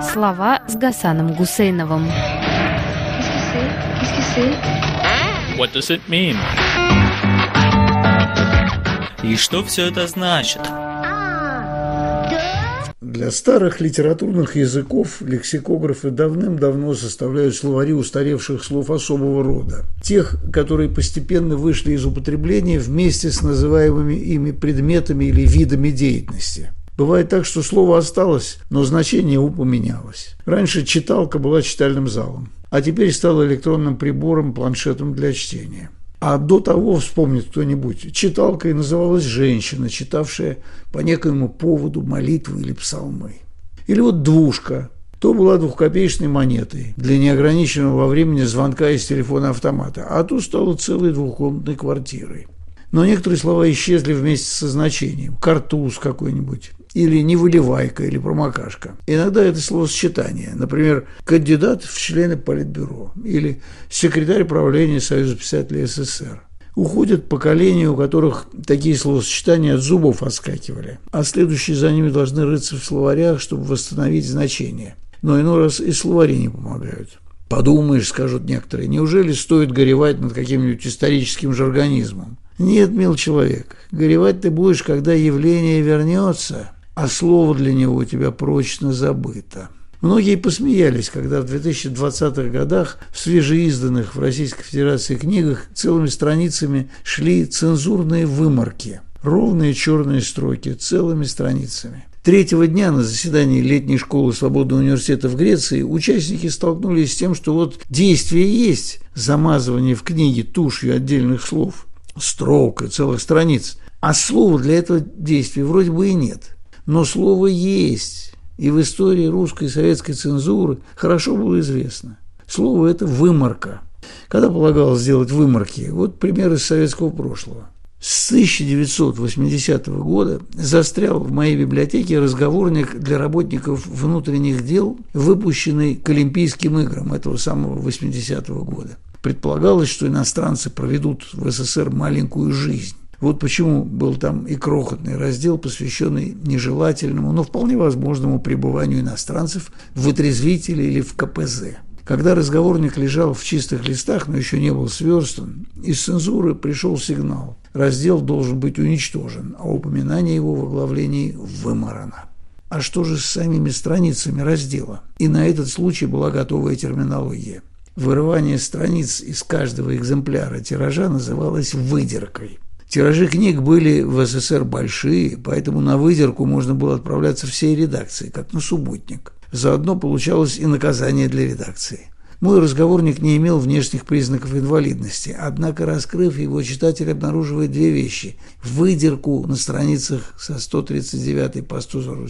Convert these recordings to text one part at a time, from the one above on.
Слова с Гасаном Гусейновым. What does it mean? И что все это значит? Для старых литературных языков лексикографы давным-давно составляют словари устаревших слов особого рода. Тех, которые постепенно вышли из употребления вместе с называемыми ими предметами или видами деятельности. Бывает так, что слово осталось, но значение его поменялось. Раньше читалка была читальным залом, а теперь стала электронным прибором, планшетом для чтения. А до того, вспомнит кто-нибудь, читалкой называлась женщина, читавшая по некоему поводу молитвы или псалмы. Или вот двушка. То была двухкопеечной монетой для неограниченного во времени звонка из телефона-автомата, а то стала целой двухкомнатной квартирой. Но некоторые слова исчезли вместе со значением. Картуз какой-нибудь, или невыливайка, или промокашка. Иногда это словосочетание. Например, кандидат в члены Политбюро или секретарь правления Союза писателей СССР. Уходят поколения, у которых такие словосочетания от зубов отскакивали, а следующие за ними должны рыться в словарях, чтобы восстановить значение. Но иной раз и словари не помогают. Подумаешь, скажут некоторые, неужели стоит горевать над каким-нибудь историческим жаргонизмом? Нет, мил человек, горевать ты будешь, когда явление вернется, а слово для него у тебя прочно забыто. Многие посмеялись, когда в 2020-х годах в свежеизданных в Российской Федерации книгах целыми страницами шли цензурные вымарки, ровные черные строки целыми страницами. Третьего дня на заседании летней школы Свободного университета в Греции участники столкнулись с тем, что вот действие есть, замазывание в книге тушью отдельных слов, строк и целых страниц, а слова для этого действия вроде бы и нет. Но слово есть, и в истории русской и советской цензуры хорошо было известно. Слово – это вымарка. Когда полагалось сделать вымарки? Вот пример из советского прошлого. С 1980 года застрял в моей библиотеке разговорник для работников внутренних дел, выпущенный к Олимпийским играм этого самого 80-го года. Предполагалось, что иностранцы проведут в СССР маленькую жизнь. Вот почему был там и крохотный раздел, посвященный нежелательному, но вполне возможному пребыванию иностранцев в вытрезвителе или в КПЗ. Когда разговорник лежал в чистых листах, но еще не был сверстан, из цензуры пришел сигнал. Раздел должен быть уничтожен, а упоминание его в оглавлении вымарано. А что же с самими страницами раздела? И на этот случай была готовая терминология. Вырывание страниц из каждого экземпляра тиража называлось выдеркой. Тиражи книг были в СССР большие, поэтому на выдерку можно было отправляться всей редакции, как на субботник. Заодно получалось и наказание для редакции. Мой разговорник не имел внешних признаков инвалидности, однако, раскрыв его, читатель обнаруживает две вещи – выдерку на страницах со 139 по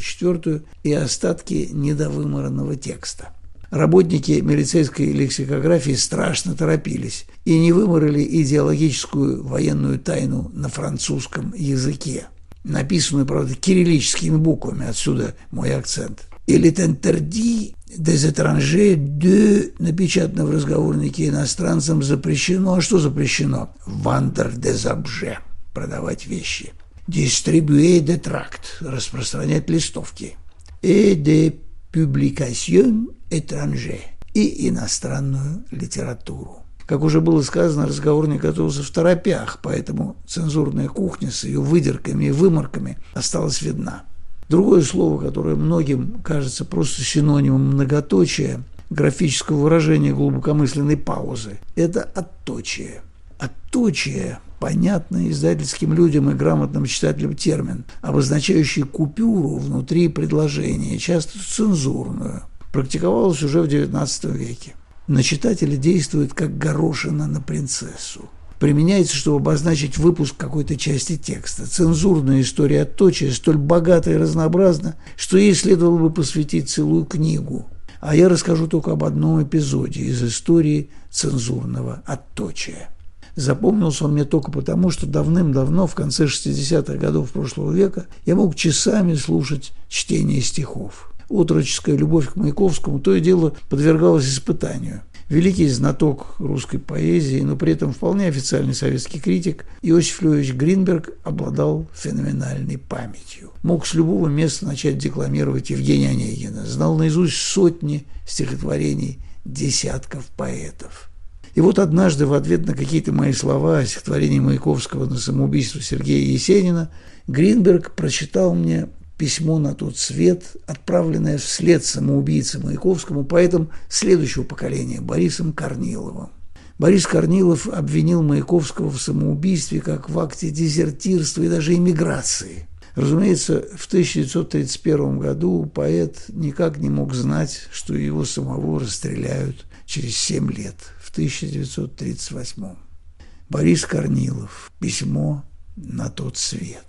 144 и остатки недовымаранного текста. Работники милицейской лексикографии страшно торопились и не вымарали идеологическую военную тайну на французском языке, написанную, правда, кириллическими буквами, отсюда мой акцент. «Il est interdit des étrangers de», напечатано в разговорнике, иностранцам запрещено. А что запрещено? «Vendre des objets», продавать вещи. «Distribuer des tracts», распространять листовки. «Et des publications étrangères», и иностранную литературу. Как уже было сказано, разговорник готовился в торопях, поэтому цензурная кухня с ее выдерками и вымарками осталась видна. Другое слово, которое многим кажется просто синонимом многоточия, графического выражения глубокомысленной паузы, это отточие. Отточие – понятный издательским людям и грамотным читателям термин, обозначающий купюру внутри предложения, часто цензурную. Практиковалось уже в XIX веке. На читателя действует как горошина на принцессу. Применяется, чтобы обозначить выпуск какой-то части текста. Цензурная история отточия столь богата и разнообразна, что ей следовало бы посвятить целую книгу. А я расскажу только об одном эпизоде из истории цензурного отточия. Запомнился он мне только потому, что давным-давно, в конце 60-х годов прошлого века, я мог часами слушать чтение стихов. Отроческая любовь к Маяковскому то и дело подвергалась испытанию. Великий знаток русской поэзии, но при этом вполне официальный советский критик, Иосиф Львович Гринберг обладал феноменальной памятью. Мог с любого места начать декламировать Евгения Онегина, знал наизусть сотни стихотворений десятков поэтов. И вот однажды в ответ на какие-то мои слова о стихотворении Маяковского на самоубийство Сергея Есенина Гринберг прочитал мне письмо на тот свет, отправленное вслед самоубийце Маяковскому поэтом следующего поколения Борисом Корниловым. Борис Корнилов обвинил Маяковского в самоубийстве как в акте дезертирства и даже эмиграции. Разумеется, в 1931 году поэт никак не мог знать, что его самого расстреляют через 7 лет, в 1938. Борис Корнилов. Письмо на тот свет.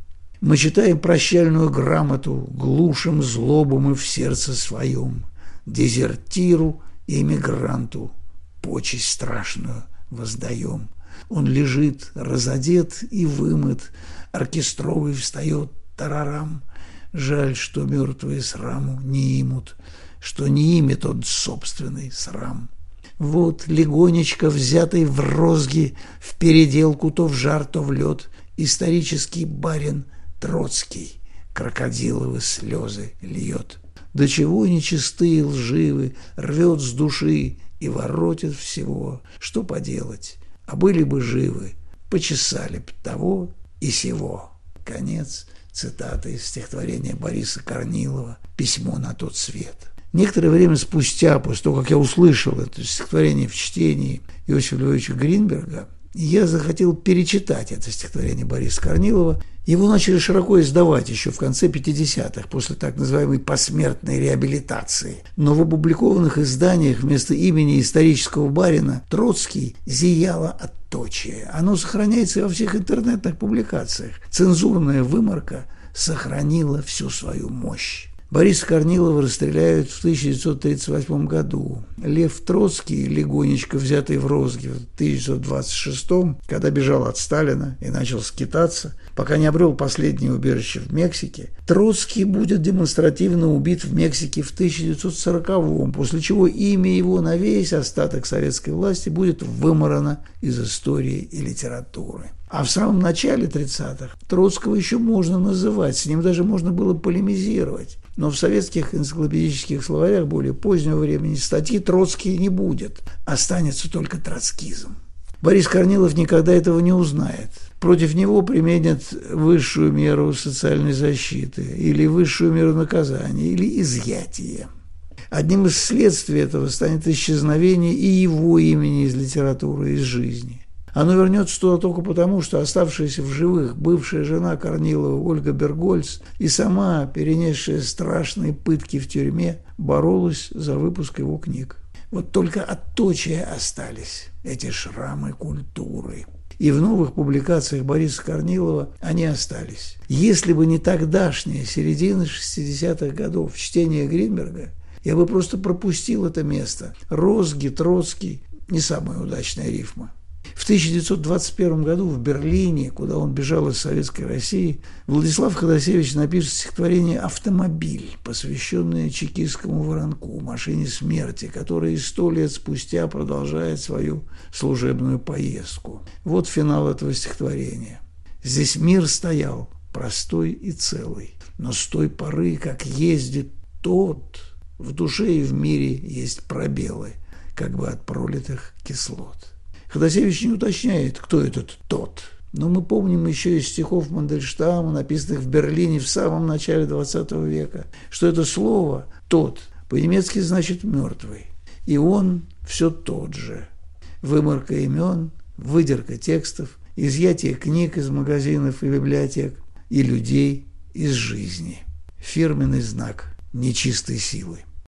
Мы читаем прощальную грамоту, глушим злобу мы в сердце своем, дезертиру и эмигранту почесть страшную воздаем. Он лежит разодет и вымыт, оркестровый встает тарарам. Жаль, что мертвые сраму не имут, что не имет он собственный срам. Вот легонечко взятый в розги, в переделку то в жар, то в лед, исторический барин Троцкий крокодиловы слезы льет. До чего нечистые лживы, рвет с души и воротит всего. Что поделать, а были бы живы, почесали б того и сего. Конец цитаты из стихотворения Бориса Корнилова «Письмо на тот свет». Некоторое время спустя, после того, как я услышал это стихотворение в чтении Иосифа Львовича Гринберга, я захотел перечитать это стихотворение Бориса Корнилова. Его начали широко издавать еще в конце 50-х, после так называемой посмертной реабилитации. Но в опубликованных изданиях вместо имени исторического барина Троцкий зияло отточие. Оно сохраняется во всех интернетных публикациях. Цензурная вымарка сохранила всю свою мощь. Бориса Корнилова расстреляют в 1938 году. Лев Троцкий, легонечко взятый в розги в 1926, когда бежал от Сталина и начал скитаться, пока не обрел последнее убежище в Мексике, Троцкий будет демонстративно убит в Мексике в 1940-м, после чего имя его на весь остаток советской власти будет вымарано из истории и литературы. А в самом начале 30-х Троцкого еще можно называть, с ним даже можно было полемизировать. Но в советских энциклопедических словарях более позднего времени статьи Троцкий не будет, останется только троцкизм. Борис Корнилов никогда этого не узнает. Против него применят высшую меру социальной защиты или высшую меру наказания, или изъятие. Одним из следствий этого станет исчезновение и его имени из литературы, из жизни. Оно вернется туда только потому, что оставшаяся в живых бывшая жена Корнилова Ольга Бергольц и сама, перенесшая страшные пытки в тюрьме, боролась за выпуск его книг. Вот только отточия остались, эти шрамы культуры. И в новых публикациях Бориса Корнилова они остались. Если бы не тогдашняя середина 60-х годов чтение Гринберга, я бы просто пропустил это место. Розги, Троцкий – не самая удачная рифма. В 1921 году в Берлине, куда он бежал из Советской России, Владислав Ходосевич напишет стихотворение «Автомобиль», посвященное чекистскому воронку, машине смерти, которая 100 лет спустя продолжает свою служебную поездку. Вот финал этого стихотворения. «Здесь мир стоял, простой и целый, но с той поры, как ездит тот, в душе и в мире есть пробелы, как бы от пролитых кислот». Ходосевич не уточняет, кто этот «тот». Но мы помним еще из стихов Мандельштама, написанных в Берлине в самом начале XX века, что это слово «тот» по-немецки значит «мертвый». И он все тот же. Вымарка имен, выдерка текстов, изъятие книг из магазинов и библиотек и людей из жизни. Фирменный знак нечистой силы.